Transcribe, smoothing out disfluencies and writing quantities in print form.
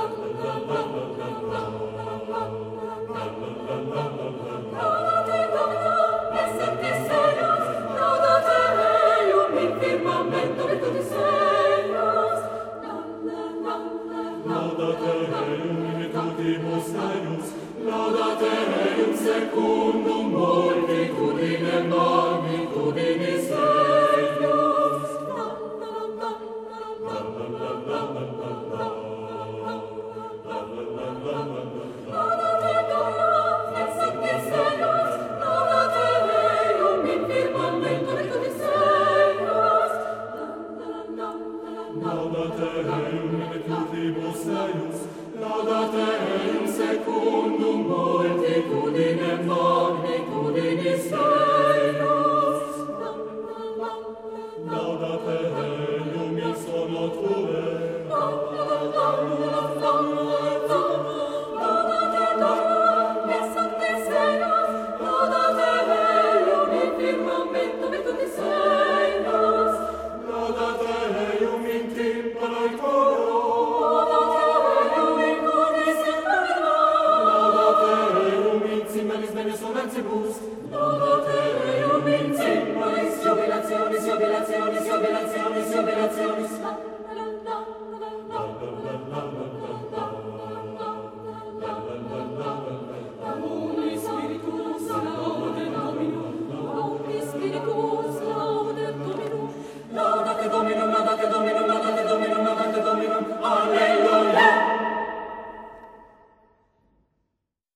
Laudate Deum secundum multitudinem magnitudinis eius. Laudate Deum et sanctis eius, laudate Deum in firmamento virtutis eius. Laudate Deum in virtutibus eius, laudate Deum secundum multitudinem magnitudinis eius.